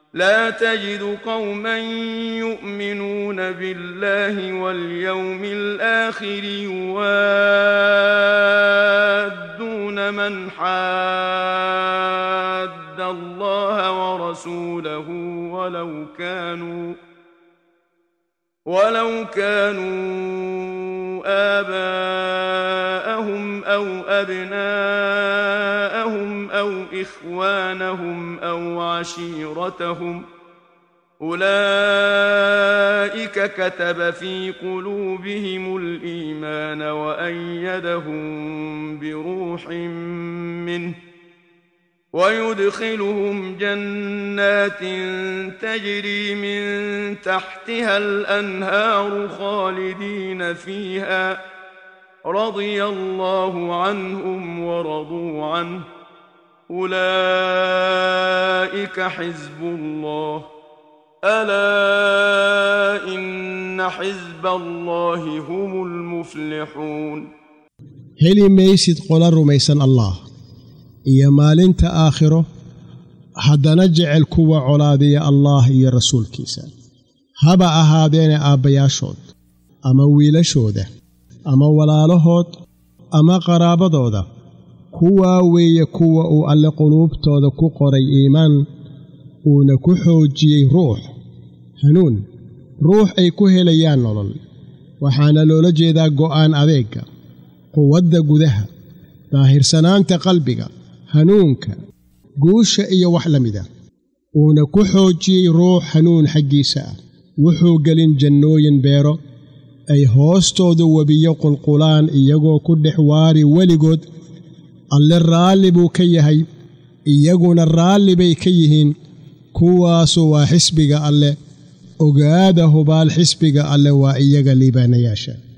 لا تجد قوما يؤمنون بالله واليوم الآخر يوادون من حاد الله ورسوله ولو كانوا آباءهم أو أبناءهم أو إخوانهم أو عشيرتهم أولئك كتب في قلوبهم الإيمان وأيدهم بروح منه ويدخلهم جنات تجري من تحتها الأنهار خالدين فيها رضي الله عنهم ورضوا عنه أولئك حزب الله ألا إن حزب الله هم المفلحون هلي ميسد قول رميسان الله iyo maalinta aakhiro haddana jecel kuwa colaadiya Allah iyo rasuulkiisa haba ahaadeen aabbayaashood ama wiilashooda ama walaalahood ama qaraabadooda kuwa weeye kuwa uu alle quluubtooda ku qoray iimaan uuna ku xoojiyey hanuun ruux ay ku helayaan nolol waxaana loola jeedaa go'aan adeega quwadda gudaha daahirsanaanta qalbiga hanuunka guusha iyo wax lamida uuna ku xoojiyey ruux hanuun xaggiisa wuxuu gelin jannooyin beero ay hoostooda wabiyo qulqulaan iyagoo ku dhex waari weligood alle raalli buu ka yahay iyaguna raalli bay ka yihiin kuwaasu waa xisbiga alle ogaada hubaal xisbiga alle waa iyaga liibaanayaasha